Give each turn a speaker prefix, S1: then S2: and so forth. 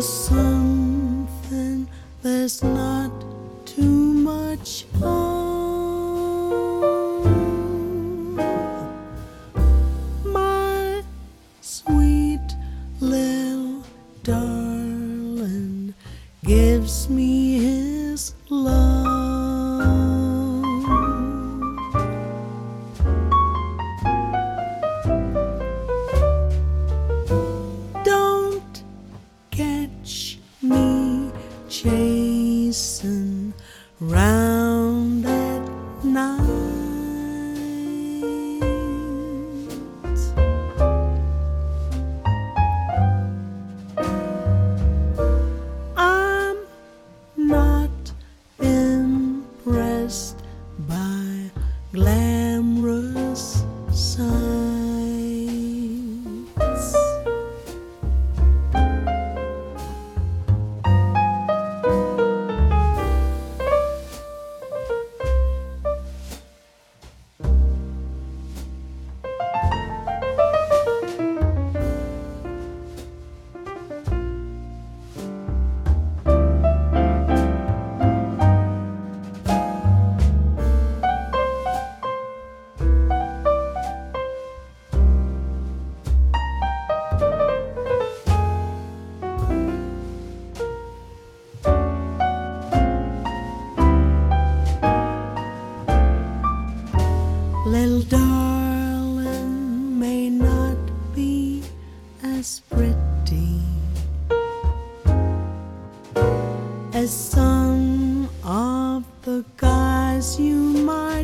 S1: something there's not too much of. My sweet little darling gives me his love. Don't catch me chasing round at night. I'm not impressed by glamorous sights. Little darling may not be as pretty as some of the guys you might